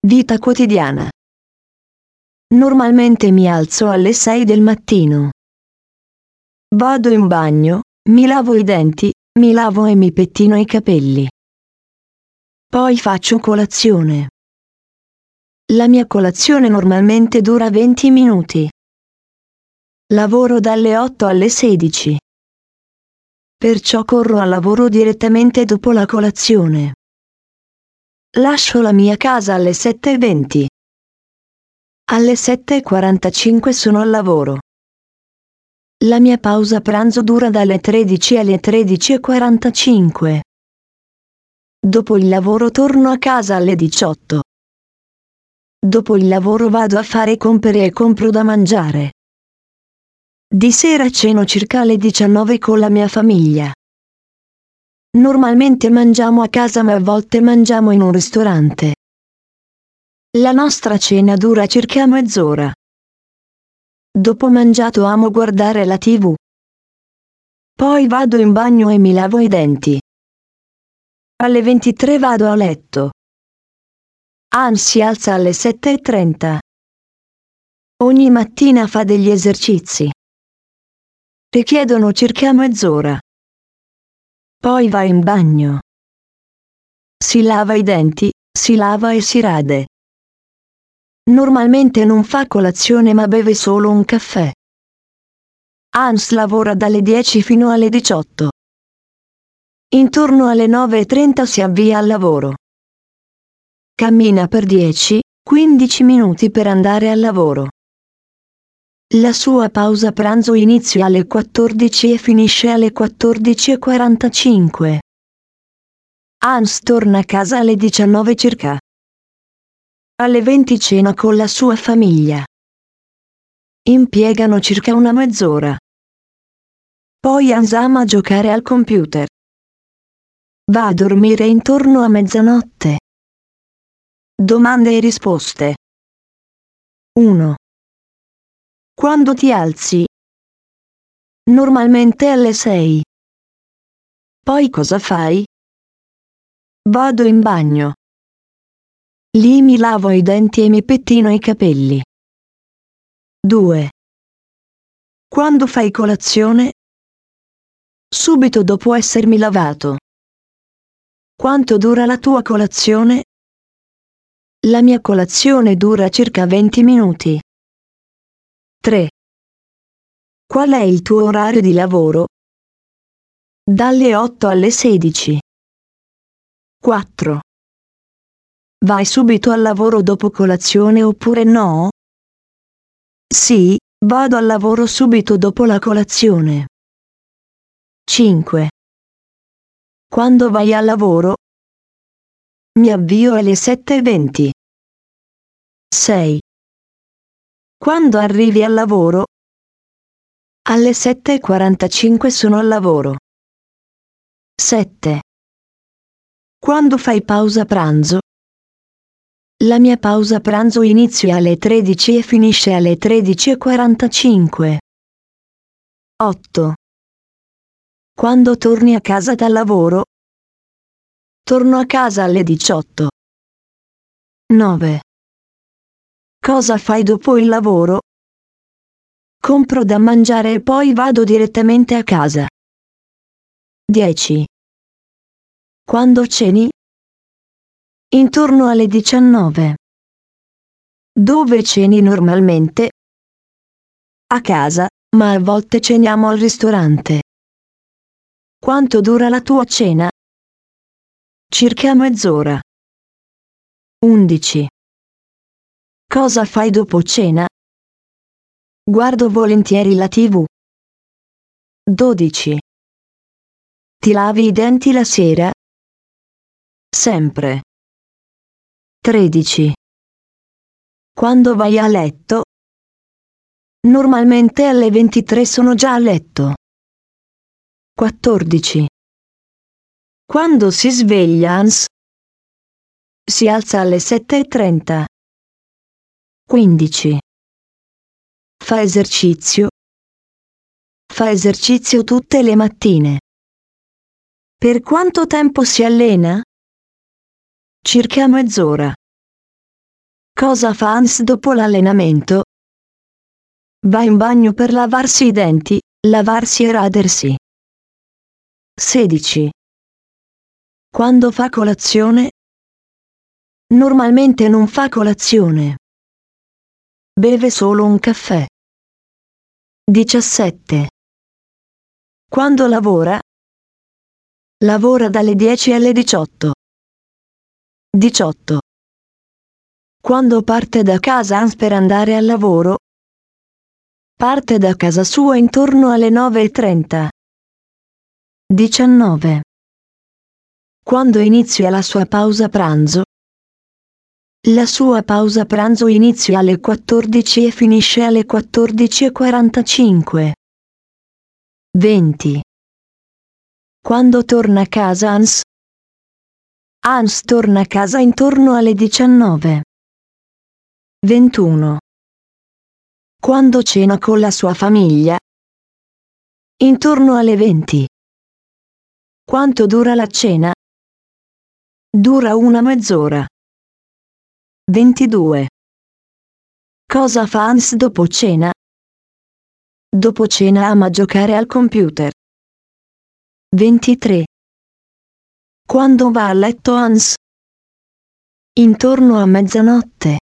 Vita quotidiana. Normalmente mi alzo alle 6 del mattino. Vado in bagno, mi lavo i denti, mi lavo e mi pettino i capelli. Poi faccio colazione. La mia colazione normalmente dura 20 minuti. Lavoro dalle 8 alle 16. Perciò corro al lavoro direttamente dopo la colazione. Lascio la mia casa alle 7:20. Alle 7:45 sono al lavoro. La mia pausa pranzo dura dalle 13 alle 13:45. Dopo il lavoro torno a casa alle 18. Dopo il lavoro vado a fare compere e compro da mangiare. Di sera ceno circa alle 19 con la mia famiglia. Normalmente mangiamo a casa, ma a volte mangiamo in un ristorante. La nostra cena dura circa mezz'ora. Dopo mangiato amo guardare la TV. Poi vado in bagno e mi lavo i denti. Alle 23 vado a letto. Hans si alza alle 7:30. Ogni mattina fa degli esercizi. Richiedono circa mezz'ora. Poi va in bagno. Si lava i denti, si lava e si rade. Normalmente non fa colazione ma beve solo un caffè. Hans lavora dalle 10 fino alle 18. Intorno alle 9:30 si avvia al lavoro. Cammina per 10-15 minuti per andare al lavoro. La sua pausa pranzo inizia alle 14 e finisce alle 14:45. Hans torna a casa alle 19 circa. Alle 20 cena con la sua famiglia. Impiegano circa una mezz'ora. Poi Hans ama giocare al computer. Va a dormire intorno a mezzanotte. Domande e risposte. 1. Quando ti alzi? Normalmente alle 6. Poi cosa fai? Vado in bagno. Lì mi lavo i denti e mi pettino i capelli. 2. Quando fai colazione? Subito dopo essermi lavato. Quanto dura la tua colazione? La mia colazione dura circa 20 minuti. 3. Qual è il tuo orario di lavoro? Dalle 8 alle 16. 4. Vai subito al lavoro dopo colazione oppure no? Sì, vado al lavoro subito dopo la colazione. 5. Quando vai al lavoro? Mi avvio alle 7:20. 6. Quando arrivi al lavoro? Alle 7:45 sono al lavoro. 7. Quando fai pausa pranzo? La mia pausa pranzo inizia alle 13 e finisce alle 13:45. 8. Quando torni a casa dal lavoro? Torno a casa alle 18. 9. Cosa fai dopo il lavoro? Compro da mangiare e poi vado direttamente a casa. 10. Quando ceni? Intorno alle 19. Dove ceni normalmente? A casa, ma a volte ceniamo al ristorante. Quanto dura la tua cena? Circa mezz'ora. 11. Cosa fai dopo cena? Guardo volentieri la TV. 12. Ti lavi i denti la sera? Sempre. 13. Quando vai a letto? Normalmente alle 23 sono già a letto. 14. Quando si sveglia Hans? Si alza alle 7:30. 15. Fa esercizio? Fa esercizio tutte le mattine. Per quanto tempo si allena? Circa mezz'ora. Cosa fa Hans dopo l'allenamento? Va in bagno per lavarsi i denti, lavarsi e radersi. 16. Quando fa colazione? Normalmente non fa colazione. Beve solo un caffè. 17. Quando lavora? Lavora dalle 10 alle 18. 18. Quando parte da casa Hans per andare al lavoro? Parte da casa sua intorno alle 9:30. 19. Quando inizia la sua pausa pranzo? La sua pausa pranzo inizia alle 14 e finisce alle 14:45. 20. Quando torna a casa Hans? Hans torna a casa intorno alle 19. 21. Quando cena con la sua famiglia? Intorno alle 20. Quanto dura la cena? Dura una mezz'ora. 22. Cosa fa Hans dopo cena? Dopo cena ama giocare al computer. 23. Quando va a letto Hans? Intorno a mezzanotte.